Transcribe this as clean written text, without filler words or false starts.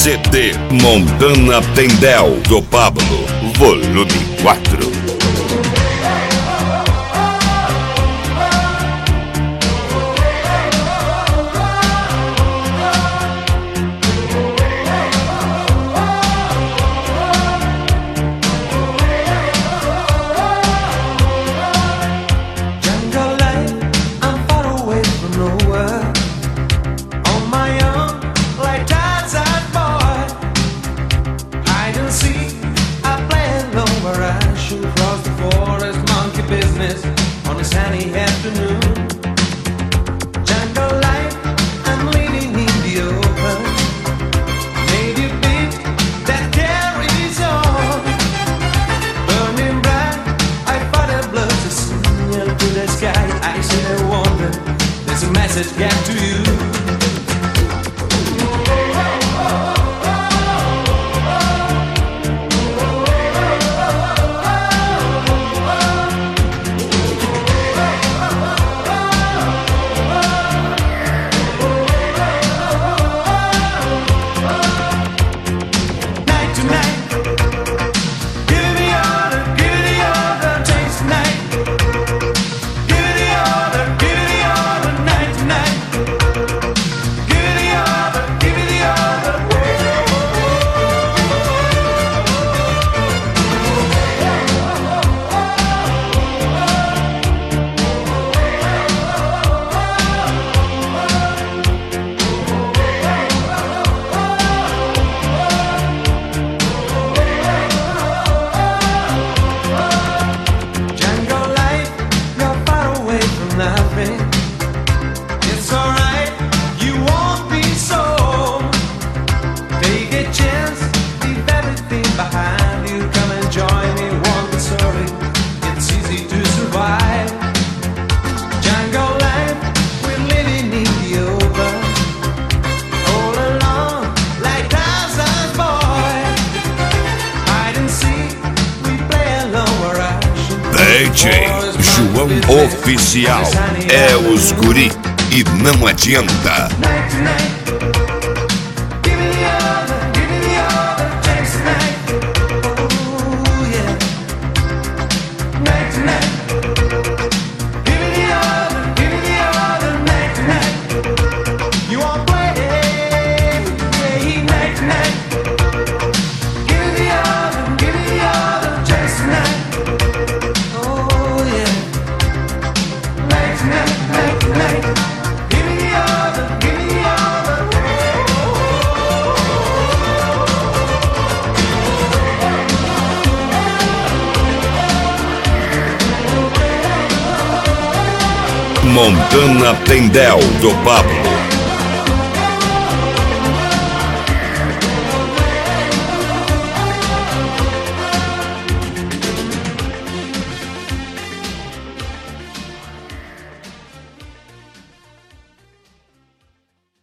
CD Montana Tendel do Pablo, volume 4. On a sunny afternoon, jungle life, I'm living in the open. Native beat that carries on, burning bright. I fought a blood to signal to the sky. I said I wonder, there's a message get to you. It's alright, you won't be so. Take a chance, leave everything behind you. Come and join me, won't be sorry. It's easy to survive. Jungle life, we're living in the open. All alone, like Tarzan's boy. Hide and seek, we play alone where I should. DJ João Oficial é os guri e não adianta. Montana Tendel do Pablo,